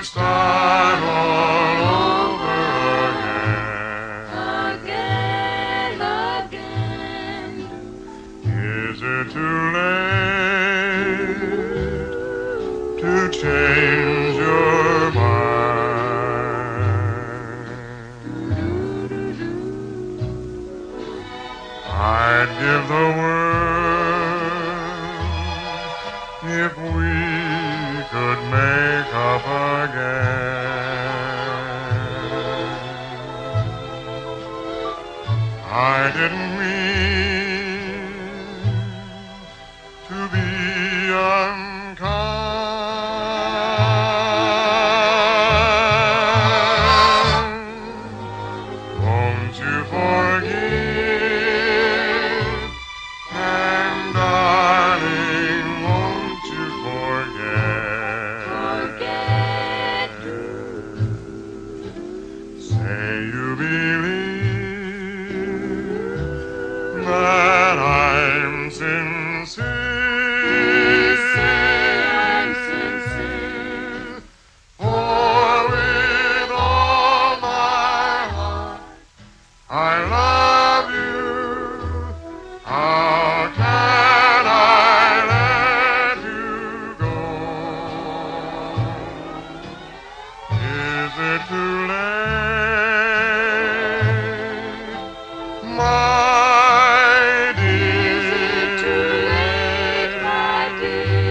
start all over again. Again. Is it too late to change your mind? I'd give the world if we could make up again. I didn't mean to be unkind. Won't you forgive? And darling, won't you forget? Say you believe that I'm sincere. For with all my heart I love you. How can I let you go? Is it too late, my dear? Is it too late, my dear?